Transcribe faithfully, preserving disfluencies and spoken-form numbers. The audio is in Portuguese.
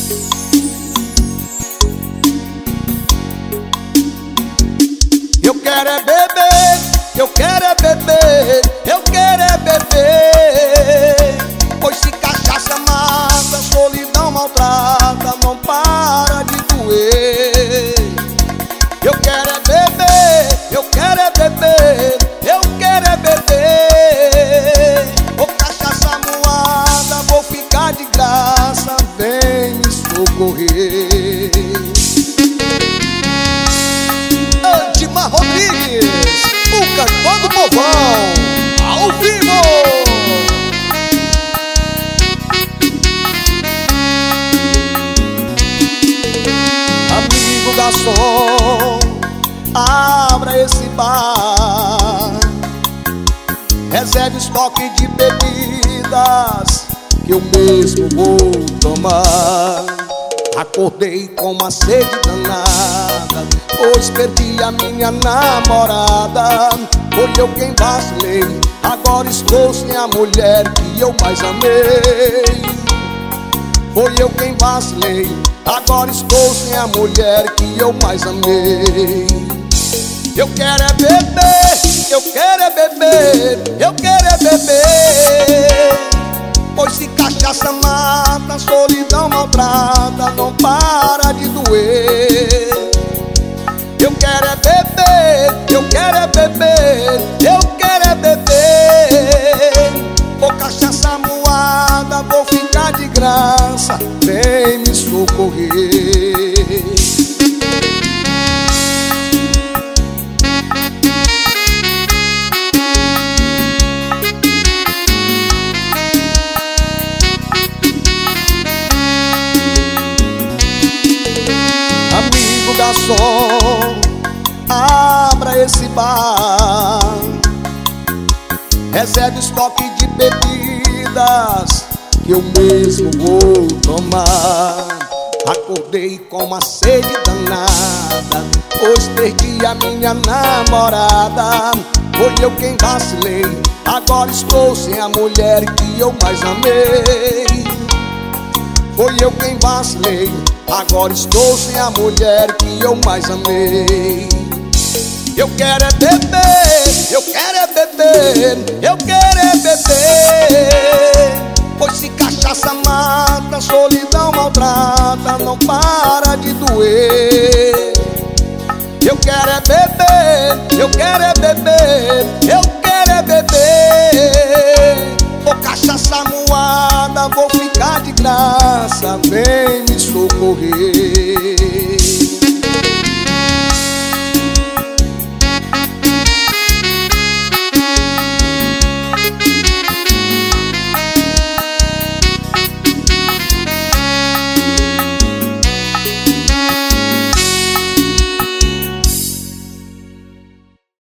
Eu quero é beber, eu quero é beber, eu quero é beber. Pois se cachaça mata, solidão maltrata, não para de doer. Eu quero é beber, eu quero é beber, eu quero é beber. Ô cachaça moada, vou ficar de graça, vem me socorrer. Antimar Rodrigues, o cantor do povão, ao vivo. Amigo garçom, abra esse bar, reserve estoque de bebidas que eu mesmo vou tomar. Acordei com uma sede danada, pois perdi a minha namorada. Foi eu quem vacilei, agora estou sem a mulher que eu mais amei. Foi eu quem vacilei, agora estou sem a mulher que eu mais amei. Eu quero é beber, eu quero é beber, eu quero é beber. Pois se cachaça mata, solidão maltrata, não para de doer. Eu quero é beber, eu quero é beber, eu quero é beber. Ô cachaça moada, vou ficar de graça, vem me socorrer. Amigo garçom, abra esse bar, reserve estoque de bebidas que eu mesmo vou tomar. Acordei com uma sede danada, pois perdi a minha namorada. Foi eu quem vacilei, agora estou sem a mulher que eu mais amei. Foi eu quem vacilei, agora estou sem a mulher que eu mais amei. Eu quero é beber, eu quero é beber, eu quero é beber. Pois se cachaça mata, solidão maltrata, não para de doer. Eu quero é beber, eu quero é beber, eu quero é beber. Ô cachaça moada, vou ficar de graça, vem me socorrer.